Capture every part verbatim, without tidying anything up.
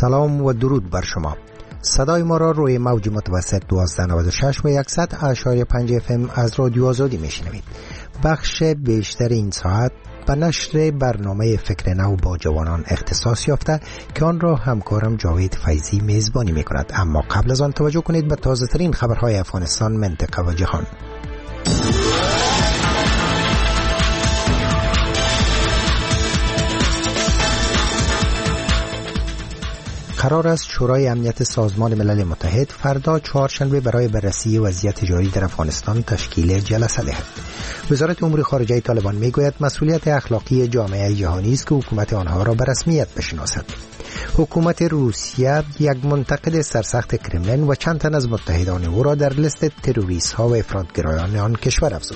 سلام و درود بر شما. صدای ما را روی موج متوسط دوازده نود و شش و صد اشاری پنج اف ام از رادیو آزادی میشنوید. بخش بیشتر این ساعت به نشر برنامه فکر نو با جوانان اختصاص یافته که آن را همکارم جاوید فیضی میزبانی می کند. اما قبل از آن توجه کنید به تازه ترین خبرهای افغانستان، منطقه و جهان. قرار است شورای امنیت سازمان ملل متحد فردا چهارشنبه برای بررسی وضعیت جاری در افغانستان تشکیل جلسه دهد. وزارت امور خارجه طالبان میگوید مسئولیت اخلاقی جامعه جهانی است که حکومت آنها را به رسمیت بشناسد. حکومت روسیه یک منتقد سرسخت کرملین و چند تن از متحدان او را در لیست تروریست ها و افراطگرایان آن کشور افزود.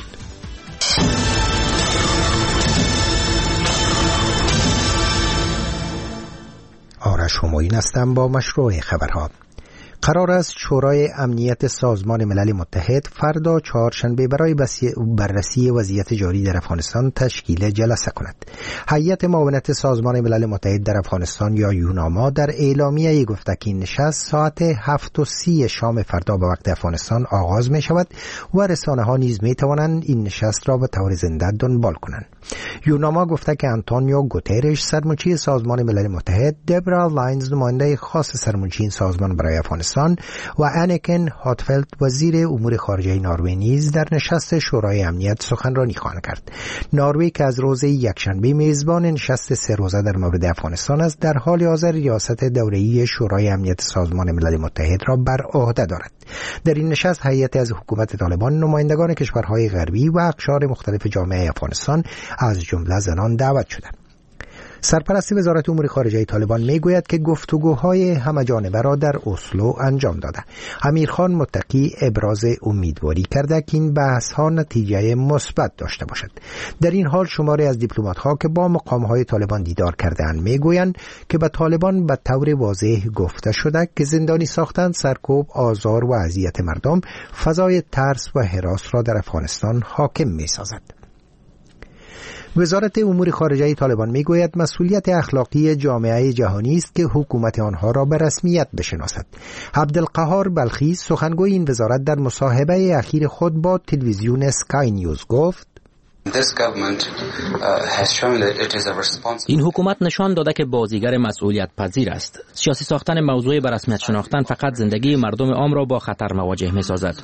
آرش همایون هستم با مشروع خبرها. قرار است شورای امنیت سازمان ملل متحد فردا چهارشنبه برای بررسی وضعیت جاری در افغانستان تشکیل جلسه کند. هیئت معاونت سازمان ملل متحد در افغانستان یا یوناما در اعلامیه گفته که این نشست ساعت هفت و سی شام فردا به وقت افغانستان آغاز می شود و رسانه ها نیز می توانند این نشست را به طور زنده دنبال کنند. یوناما گفته که آنتونیو گوترش سرمنشی سازمان ملل متحد، دبرا لاینز نماینده خاص سرمنشی این سازمان برای افغانستان و انیکن هاتفلد وزیر امور خارجه نروژ نیز در نشست شورای امنیت سخنرانی خواهند کرد. نروژ که از روز یکشنبه میزبان نشست سه روزه در مورد افغانستان است، در حال حاضر ریاست دوره‌ای شورای امنیت سازمان ملل متحد را بر عهده دارد. در این نشست هیئتی از حکومت طالبان، نمایندگان کشورهای غربی و اقشار مختلف جامعه افغانستان از جمله زنان دعوت شدند. سرپرست وزارت امور خارجه طالبان میگوید که گفتگوهای همه‌جانبه را در اسلو انجام داده. امیرخان متقی ابراز امیدواری کرده که این بحث‌ها نتیجه مثبت داشته باشد. در این حال شماری از دیپلمات‌ها که با مقام‌های طالبان دیدار کرده‌اند میگویند که به طالبان به طور واضح گفته شده که زندانی ساختن، سرکوب، آزار و اذیت مردم فضای ترس و هراس را در افغانستان حاکم می‌سازد. وزارت امور خارجه طالبان میگوید مسئولیت اخلاقی جامعه جهانی است که حکومت آنها را به رسمیت بشناسد. عبدالقهار بلخی سخنگوی این وزارت در مصاحبه اخیر خود با تلویزیون سکای نیوز گفت: این حکومت نشان داده که بازیگر مسئولیت پذیر است. سیاسی ساختن موضوع به رسمیت شناختن فقط زندگی مردم عام را با خطر مواجه می‌سازد.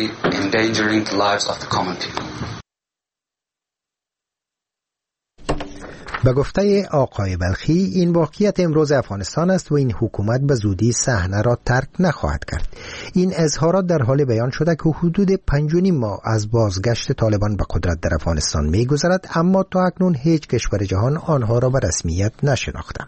به گفته آقای بلخی، این واقعیت امروز افغانستان است و این حکومت به زودی صحنه را ترک نخواهد کرد. این اظهارات در حال بیان شده که حدود پنج و نیم ماه از بازگشت طالبان به قدرت در افغانستان می‌گذرد، اما تا اکنون هیچ کشور جهان آنها را به رسمیت نشناخته.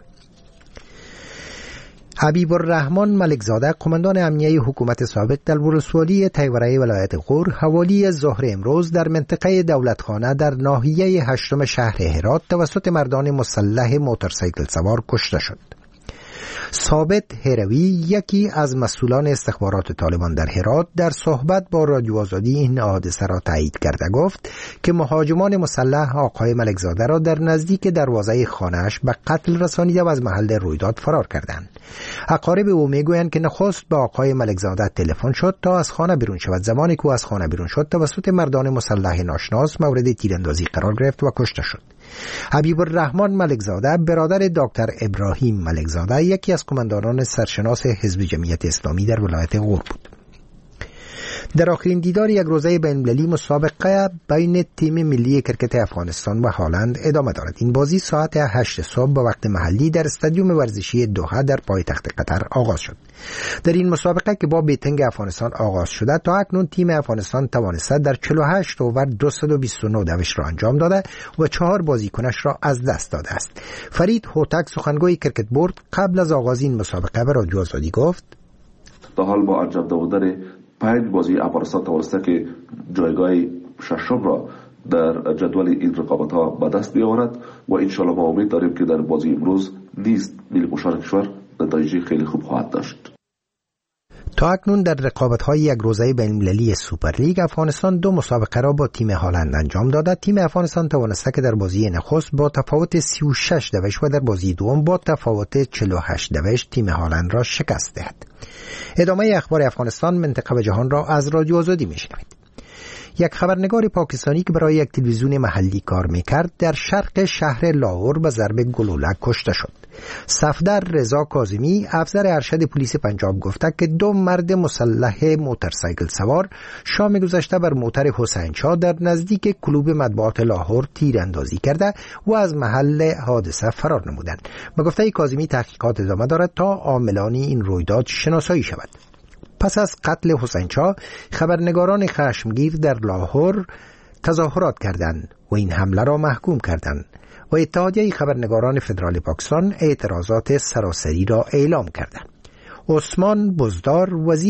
حبیب الرحمن ملکزاده، قماندان امنیه حکومت سابق در ولسوالی تیوره ولایت غور، حوالی ظهر امروز در منطقه دولتخانه در ناحیه هشتم شهر هرات توسط مردان مسلح موتورسیکل سوار کشته شد. ثابت هروی، یکی از مسئولان استخبارات طالبان در هرات، در صحبت با رادیو آزادی این حادثه را تایید کرده گفت که مهاجمان مسلح آقای ملکزاده را در نزدیک دروازه خانه‌اش به قتل رسانیده و از محل رویداد فرار کردند. اقارب او میگویند که نخست به آقای ملکزاده تلفن شد تا از خانه بیرون شود. زمانی که او از خانه بیرون شد توسط مردان مسلح ناشناس مورد تیراندازی قرار گرفت و کشته شد. حبیب الرحمن ملکزاده برادر دکتر ابراهیم ملکزاده، یکی از قماندانان سرشناس حزب جمعیت اسلامی در ولایت غور بود. در آخرین دیدار یک روزه بین‌المللی مسابقه بین تیم ملی کرکت افغانستان و هالند ادامه دارد. این بازی ساعت هشت صبح به وقت محلی در استادیوم ورزشی دوحه در پایتخت قطر آغاز شد. در این مسابقه که با بیتنگ افغانستان آغاز شده، تا اکنون تیم افغانستان توانسته در چهل و هشت اوور دویست و بیست و نه دوش را انجام داده و چهار بازیکنش را از دست داده است. فرید هوتک، سخنگوی کرکت بورد، قبل از آغاز این مسابقه به رادیو آزادی گفت: تا حال با انجام دادن پنج بازی افغانستان توانسته که جایگاه ششم را در جدول این رقابت ها به دست بیاورد و انشالله ما امید داریم که در بازی امروز نیز ملی پوشان کشور نتایج خیلی خوب خواهد داشت. تا اکنون در رقابت‌های یک روزه بین‌المللی سوپرلیگ افغانستان دو مسابقه را با تیم هالند انجام داده. تیم افغانستان توانسته که در بازی نخست با تفاوت سی و شش دوش و در بازی دوم با تفاوت چهل و هشت دوش تیم هالند را شکست دهد. ادامه اخبار افغانستان، منطقه و جهان را از رادیو آزادی میشنوید. یک خبرنگار پاکستانی که برای یک تلویزیون محلی کار میکرد در شرق شهر لاهور به ضرب گلوله کشته شد. صفدر رضا کاظمی، افسر ارشد پلیس پنجاب گفته که دو مرد مسلح موتورسایکل سوار شام گذشته بر موتر حسین شاه در نزدیک کلوب مطبوعات لاهور تیراندازی کرده و از محل حادثه فرار نمودند. به گفته کاظمی تحقیقات ادامه دارد تا عاملان این رویداد شناسایی شود. پس از قتل حسین شاه، خبرنگاران خشمگیر در لاهور تظاهرات کردند و این حمله را محکوم کردند و اتحادیه خبرنگاران فدرال پاکستان اعتراضات سراسری را اعلام کردند. عثمان بزدار، وزیر